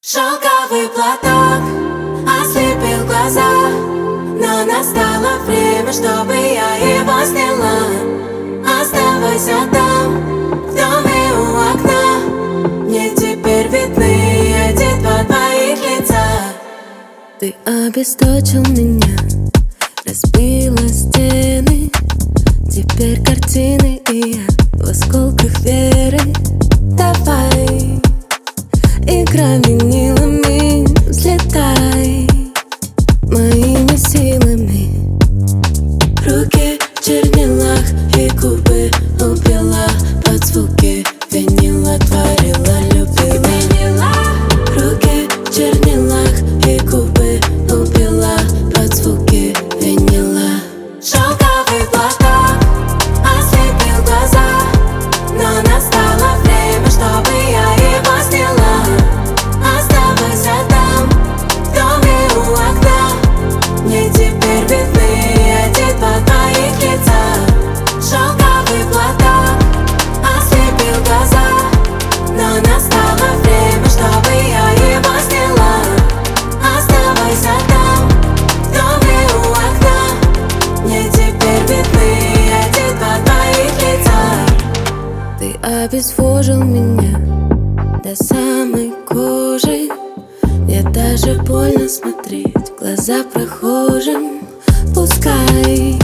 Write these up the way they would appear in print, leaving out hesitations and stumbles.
Шелковый платок ослепил глаза, но настало время, чтобы я его сняла. Оставайся там, в доме у окна, мне теперь видны эти два твоих лица. Ты обесточил меня, разбила стены, теперь картины и я в осколках веры. Давай, играй винилами, взлетай моими силами. Руки в чернилах и губы убила, под звуки винила творила, любила. Руки в чернилах и губы убила, под звуки винила. Шелковый платок ослепил глаза, но настало время, чтобы я его сняла. Оставайся там, в доме у окна, мне теперь видны эти два твоих лица. Шелковый платок ослепил глаза, но настало время, чтобы я его сняла. Оставайся там, в доме у окна, мне теперь видны эти два твоих лица. Ты обезвожил меня до самой кожи, мне даже больно смотреть в глаза прохожим. Пускай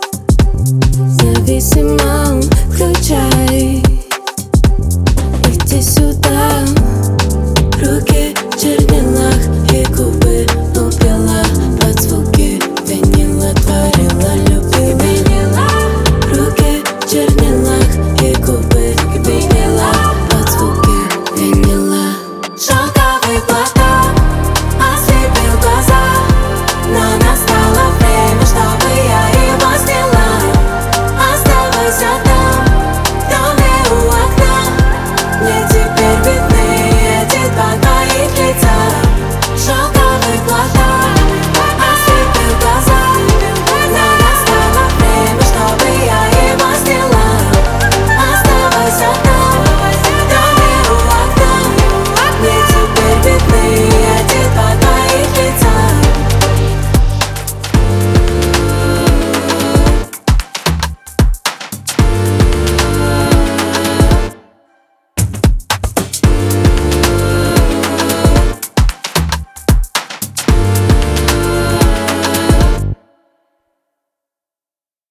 зависимым включай, иди сюда. Руки в чернилах и губы убила, под звуки винила творила, любила. Руки в чернилах и губы убила, под звуки винила. Шелковый платок ослепил глаза, но настало время, чтобы я его сняла. Оставайся там, в доме у окна, мне